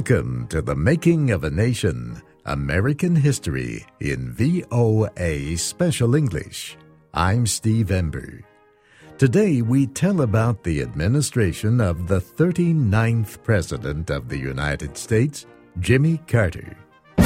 Welcome to The Making of a Nation, American History in VOA Special English. I'm Steve Ember. Today we tell about the administration of the 39th President of the United States, Jimmy Carter.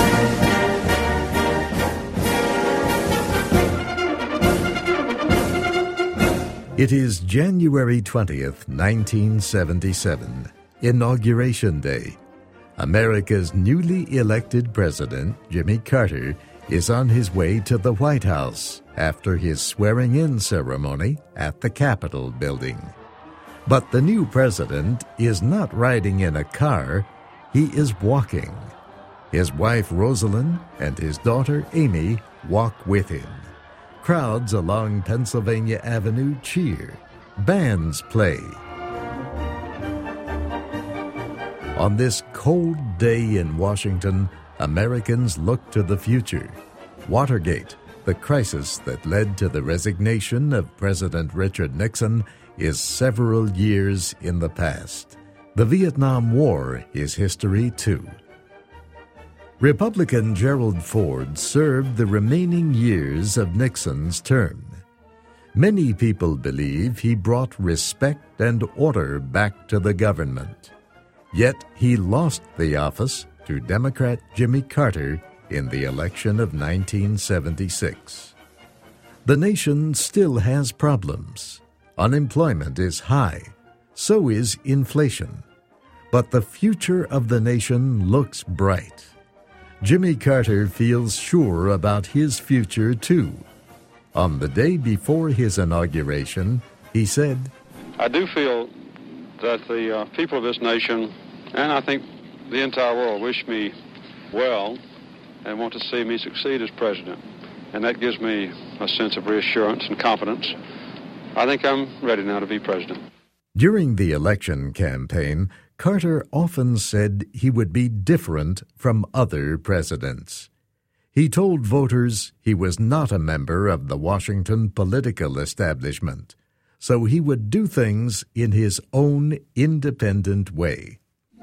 It is January 20th, 1977, Inauguration Day. America's newly elected president, Jimmy Carter, is on his way to the White House after his swearing-in ceremony at the Capitol building. But the new president is not riding in a car, he is walking. His wife Rosalind and his daughter Amy walk with him. Crowds along Pennsylvania Avenue cheer. Bands play. On this cold day in Washington, Americans look to the future. Watergate, the crisis that led to the resignation of President Richard Nixon, is several years in the past. The Vietnam War is history too. Republican Gerald Ford served the remaining years of Nixon's term. Many people believe he brought respect and order back to the government. Yet he lost the office to Democrat Jimmy Carter in the election of 1976. The nation still has problems. Unemployment is high. So is inflation. But the future of the nation looks bright. Jimmy Carter feels sure about his future, too. On the day before his inauguration, he said, I do feel that the people of this nation, and I think the entire world, wish me well and want to see me succeed as president. And that gives me a sense of reassurance and confidence. I think I'm ready now to be president. During the election campaign, Carter often said he would be different from other presidents. He told voters he was not a member of the Washington political establishment, so he would do things in his own independent way.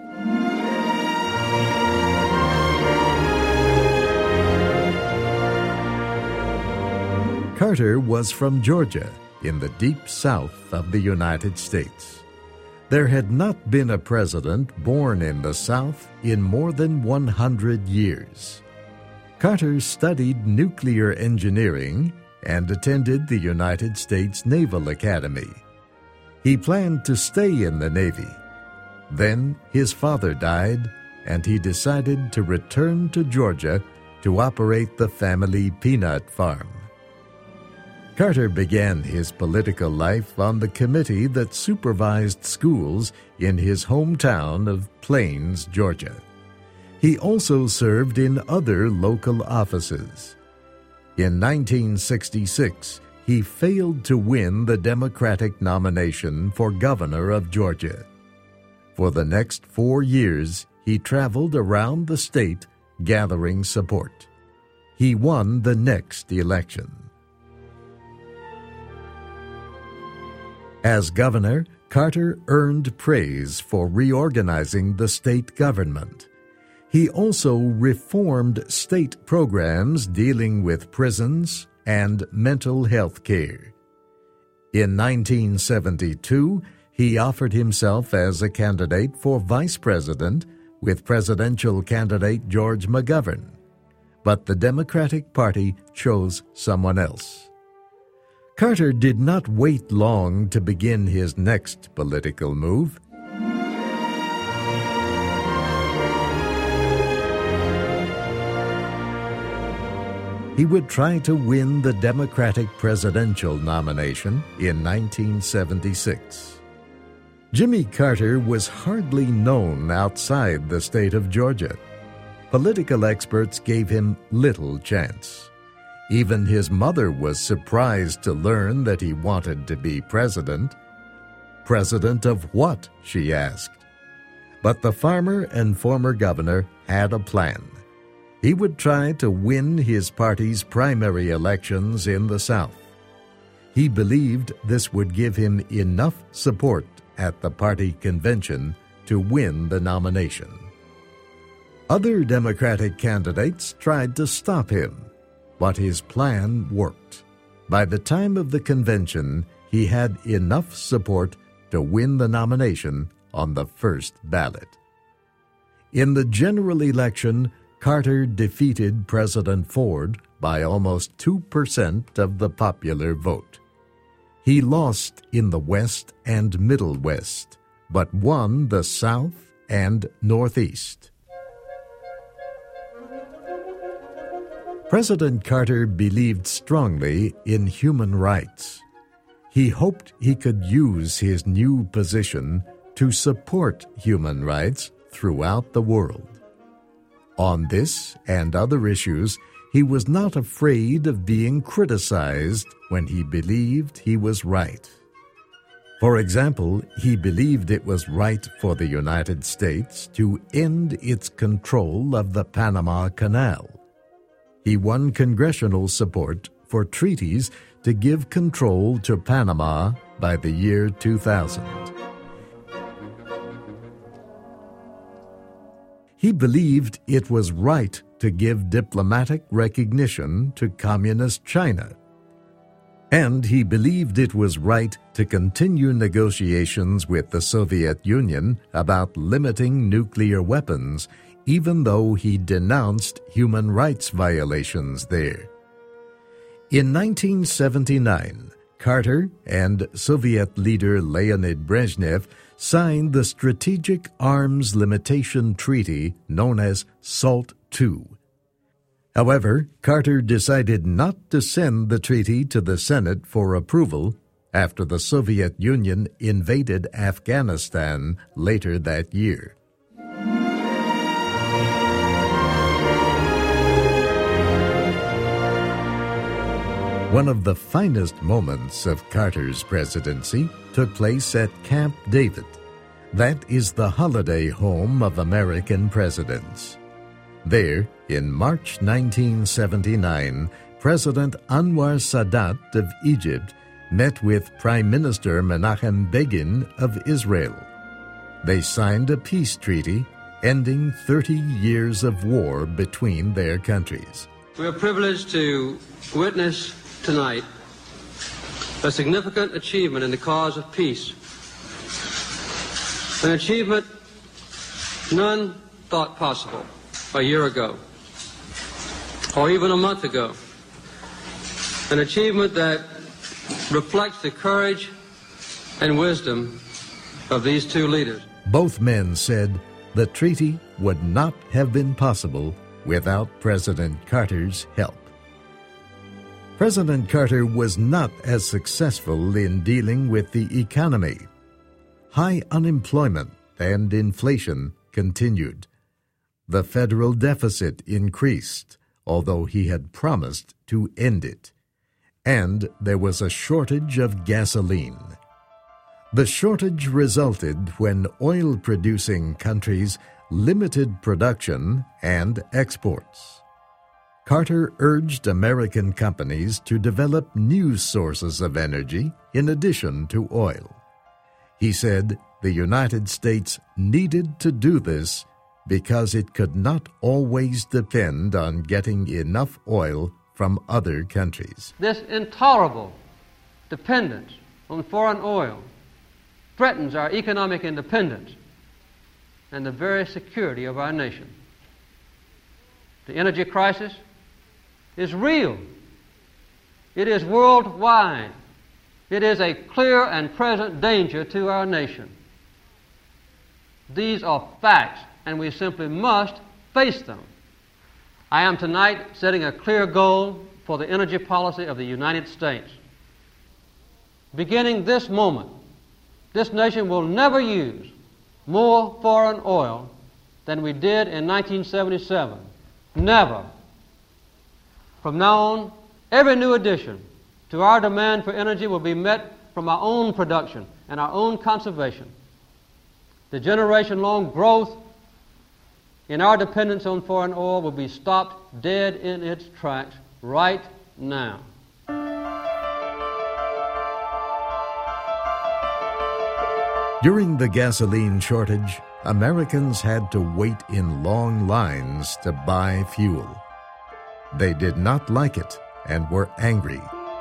Carter was from Georgia, in the deep south of the United States. There had not been a president born in the South in more than 100 years. Carter studied nuclear engineering and attended the United States Naval Academy. He planned to stay in the Navy. Then his father died, and he decided to return to Georgia to operate the family peanut farm. Carter began his political life on the committee that supervised schools in his hometown of Plains, Georgia. He also served in other local offices. In 1966, he failed to win the Democratic nomination for governor of Georgia. For the next 4 years, he traveled around the state gathering support. He won the next election. As governor, Carter earned praise for reorganizing the state government. He also reformed state programs dealing with prisons and mental health care. In 1972, he offered himself as a candidate for vice president with presidential candidate George McGovern, but the Democratic Party chose someone else. Carter did not wait long to begin his next political move. He would try to win the Democratic presidential nomination in 1976. Jimmy Carter was hardly known outside the state of Georgia. Political experts gave him little chance. Even his mother was surprised to learn that he wanted to be president. President of what? She asked. But the farmer and former governor had a plan. He would try to win his party's primary elections in the South. He believed this would give him enough support at the party convention to win the nomination. Other Democratic candidates tried to stop him, but his plan worked. By the time of the convention, he had enough support to win the nomination on the first ballot. In the general election, Carter defeated President Ford by almost 2% of the popular vote. He lost in the West and Middle West, but won the South and Northeast. President Carter believed strongly in human rights. He hoped he could use his new position to support human rights throughout the world. On this and other issues, he was not afraid of being criticized when he believed he was right. For example, he believed it was right for the United States to end its control of the Panama Canal. He won congressional support for treaties to give control to Panama by the year 2000. He believed it was right to give diplomatic recognition to Communist China. And he believed it was right to continue negotiations with the Soviet Union about limiting nuclear weapons, even though he denounced human rights violations there. In 1979, Carter and Soviet leader Leonid Brezhnev signed the Strategic Arms Limitation Treaty known as SALT II. However, Carter decided not to send the treaty to the Senate for approval after the Soviet Union invaded Afghanistan later that year. One of the finest moments of Carter's presidency took place at Camp David. That is the holiday home of American presidents. There, in March 1979, President Anwar Sadat of Egypt met with Prime Minister Menachem Begin of Israel. They signed a peace treaty ending 30 years of war between their countries. We are privileged to witness tonight a significant achievement in the cause of peace, an achievement none thought possible a year ago or even a month ago, an achievement that reflects the courage and wisdom of these two leaders. Both men said the treaty would not have been possible without President Carter's help. President Carter was not as successful in dealing with the economy. High unemployment and inflation continued. The federal deficit increased, although he had promised to end it. And there was a shortage of gasoline. The shortage resulted when oil-producing countries limited production and exports. Carter urged American companies to develop new sources of energy in addition to oil. He said the United States needed to do this because it could not always depend on getting enough oil from other countries. This intolerable dependence on foreign oil threatens our economic independence and the very security of our nation. The energy crisis is real. It is worldwide. It is a clear and present danger to our nation. These are facts, and we simply must face them. I am tonight setting a clear goal for the energy policy of the United States. Beginning this moment, this nation will never use more foreign oil than we did in 1977. Never. From now on, every new addition to our demand for energy will be met from our own production and our own conservation. The generation-long growth in our dependence on foreign oil will be stopped dead in its tracks right now. During the gasoline shortage, Americans had to wait in long lines to buy fuel. They did not like it and were angry.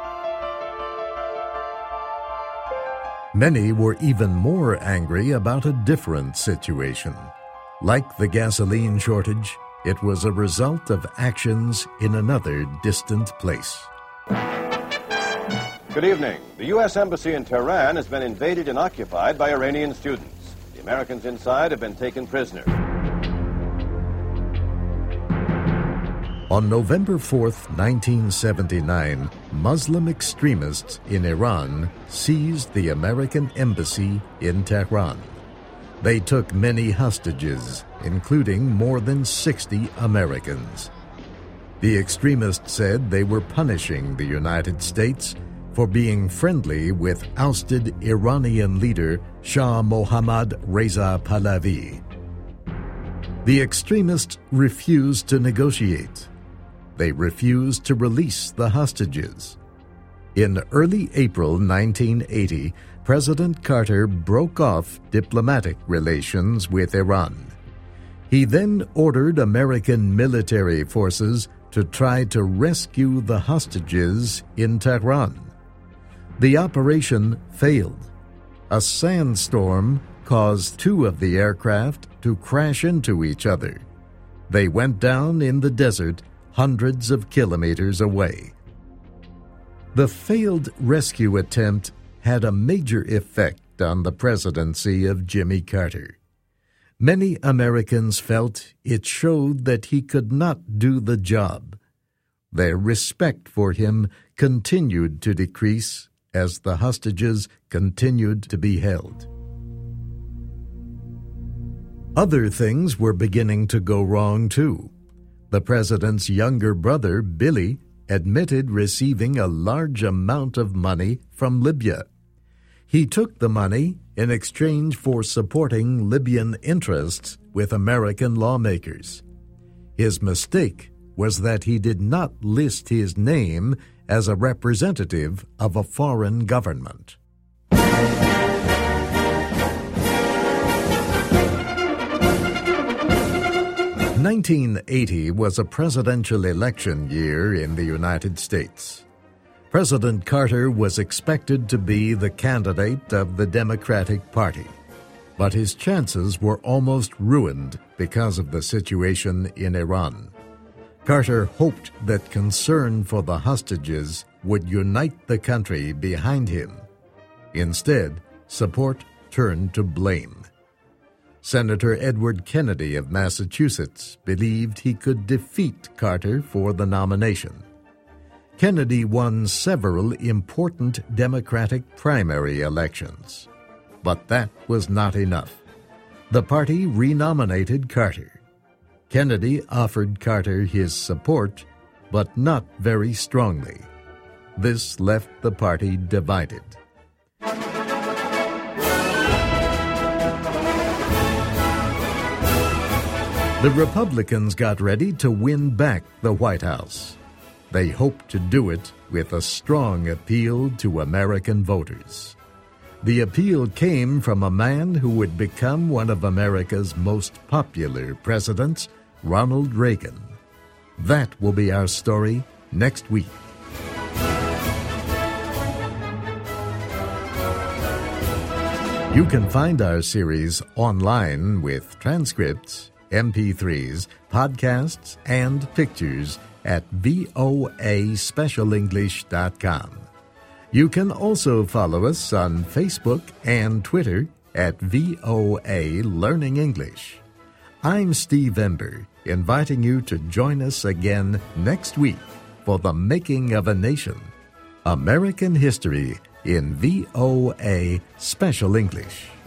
Many were even more angry about a different situation. Like the gasoline shortage, it was a result of actions in another distant place. Good evening. The U.S. Embassy in Tehran has been invaded and occupied by Iranian students. The Americans inside have been taken prisoner. On November 4th, 1979, Muslim extremists in Iran seized the American embassy in Tehran. They took many hostages, including more than 60 Americans. The extremists said they were punishing the United States for being friendly with ousted Iranian leader Shah Mohammad Reza Pahlavi. The extremists refused to negotiate. They refused to release the hostages. In early April 1980, President Carter broke off diplomatic relations with Iran. He then ordered American military forces to try to rescue the hostages in Tehran. The operation failed. A sandstorm caused two of the aircraft to crash into each other. They went down in the desert hundreds of kilometers away. The failed rescue attempt had a major effect on the presidency of Jimmy Carter. Many Americans felt it showed that he could not do the job. Their respect for him continued to decrease as the hostages continued to be held. Other things were beginning to go wrong, too. The president's younger brother, Billy, admitted receiving a large amount of money from Libya. He took the money in exchange for supporting Libyan interests with American lawmakers. His mistake was that he did not list his name as a representative of a foreign government. 1980 was a presidential election year in the United States. President Carter was expected to be the candidate of the Democratic Party, but his chances were almost ruined because of the situation in Iran. Carter hoped that concern for the hostages would unite the country behind him. Instead, support turned to blame. Senator Edward Kennedy of Massachusetts believed he could defeat Carter for the nomination. Kennedy won several important Democratic primary elections. But that was not enough. The party renominated Carter. Kennedy offered Carter his support, but not very strongly. This left the party divided. The Republicans got ready to win back the White House. They hoped to do it with a strong appeal to American voters. The appeal came from a man who would become one of America's most popular presidents, Ronald Reagan. That will be our story next week. You can find our series online with transcripts, MP3s, podcasts, and pictures at voaspecialenglish.com. You can also follow us on Facebook and Twitter at VOA Learning English. I'm Steve Ember, inviting you to join us again next week for The Making of a Nation, American History in VOA Special English.